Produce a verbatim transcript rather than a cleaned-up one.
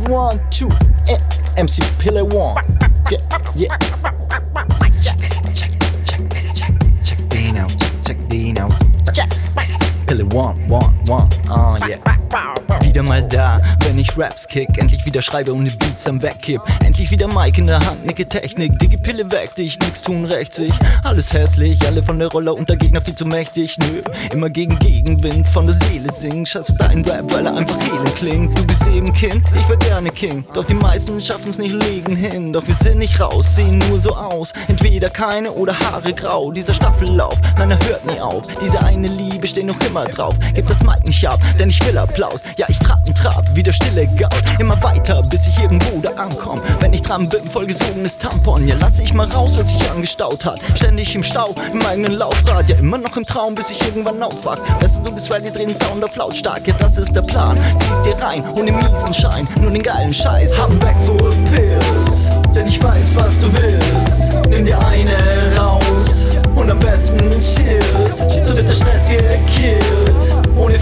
one, two, eh, M C Pille One. Yeah, yeah. Check, check, check, check, check den aus, check den aus. Check. Pille One, one, one, oh yeah. Wieder mal da, wenn ich Raps kick. Endlich wieder schreibe und die Beats am Wegkipp. Endlich wieder Mic in der Hand, nicke Technik. Dicke Pille weg, dich, nix tun recht sich. Alles hässlich, alle von der Rolle und der Gegner viel zu mächtig. Nö, immer gegen Gegenwind, von der Seele singen. Scheiß auf deinen Rap, weil er einfach elend klingt. Du bist eben Kind, ich wär gerne King. Doch die meisten schaffen's nicht, legen hin. Doch wir sind nicht raus, sehen nur so aus. Entweder keine oder Haare grau. Dieser Staffellauf, nein, er hört nie auf. Diese eine Liebe steht noch immer drauf. Gib das Mic nicht ab, denn ich will Applaus. Ja, ich trab und trab, wie der stille Gaul. Immer weiter, bis ich irgendwo da ankomm. Wenn ich dran bin, vollgesogenes Tampon. Ja, lass ich mal raus, was sich angestaut hat. Ständig im Stau, im eigenen Laufrad. Ja, immer noch im Traum, bis ich irgendwann aufwach. Weißt du, du bist ready, drehen Sound auf lautstark. Ja, das ist der Plan, ziehst dir rein, ohne miesen Schein. Nur den geilen Scheiß, hab ein Bag full Pills. Denn ich weiß, was du willst. Nimm dir eine raus und am besten chillst. So wird der Stress gekillt. Ohne